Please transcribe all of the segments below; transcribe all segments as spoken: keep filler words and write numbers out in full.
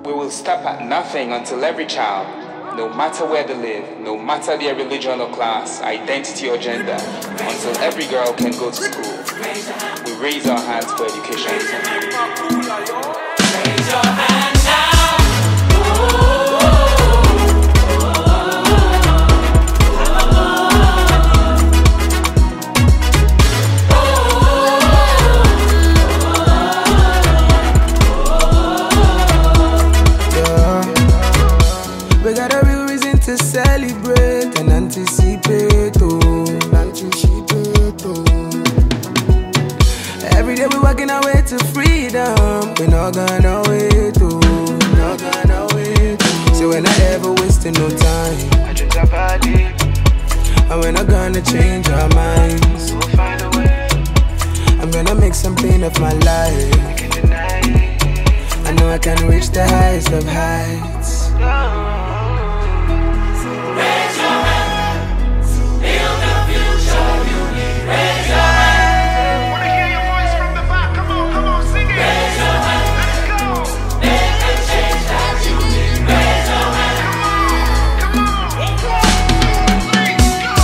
We will stop at nothing until every child, no matter where they live, no matter their religion or class, identity or gender, until every girl can go to school. We raise our hands for education. Raise your hand now. To celebrate and anticipate, oh, anticipate, oh. Every day we walking our way to freedom. We're not gonna wait, oh, not gonna wait. Oh. So we're not ever wasting no time. I dreams are valid, and we're not gonna change our minds. We'll find a way. I'm gonna make something of my life. I can't deny it. I know I can reach the highest of heights. Oh. Raise your hand, build the future you need. Raise your hand. Wanna hear your voice from the back? Come on, come on, sing it. Raise your hand. Let's go. Make the change that you need. Raise your hand. Come on, come on. One, two, three,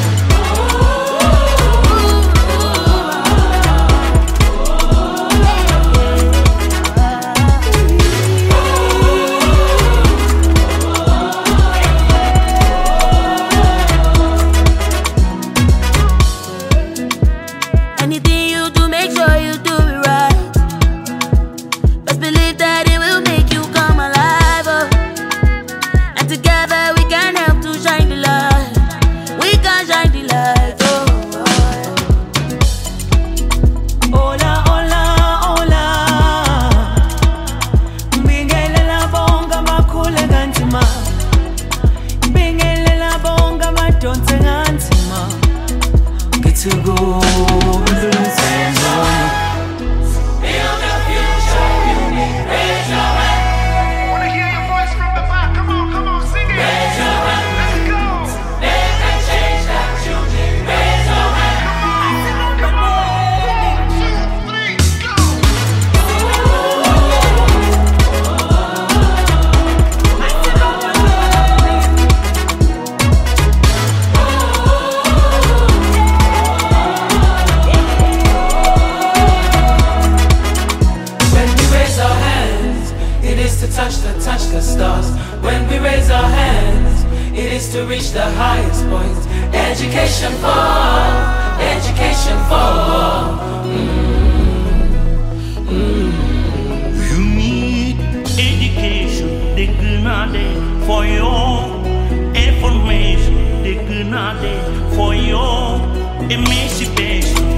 to go. To reach the highest points. Education for all, education for all. Mm. Mm. You need education, they grenade for your information, they grenade for your emancipation.